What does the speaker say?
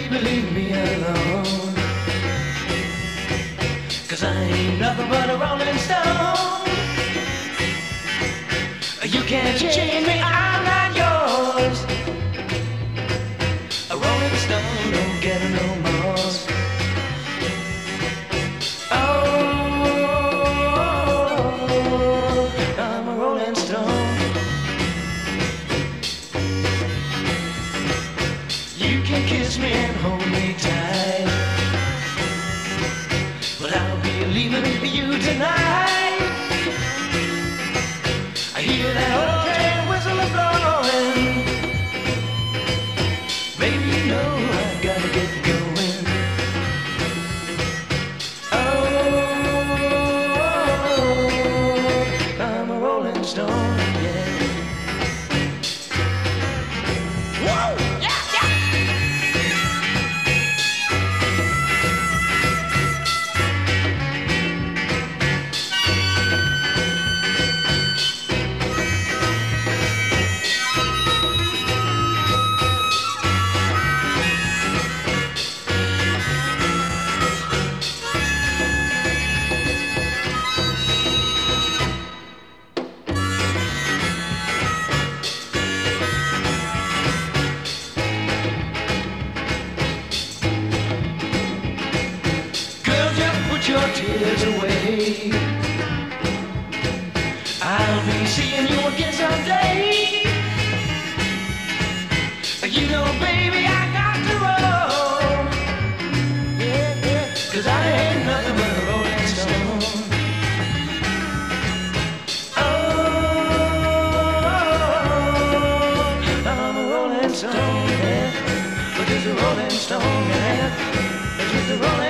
baby, leave me alone. 'Cause I ain't nothing but a rolling stone. You can't change me, I'm not yours. A rolling stone don't get no more. Oh, I'm a rolling stone. You can kiss me and hold me tight, but I'll be leaving you tonight. I hear that old train whistle blowing. Baby, you know I gotta get going. Oh, I'm a rolling stone, yeah. Whoa, yeah, yeah. Your tears away. I'll be seeing you again someday. You know, baby, I got to roll. Yeah, yeah. 'Cause I ain't nothing but a rolling stone. Oh, I'm a rolling stone, yeah. But just a rolling stone, yeah. Just a rolling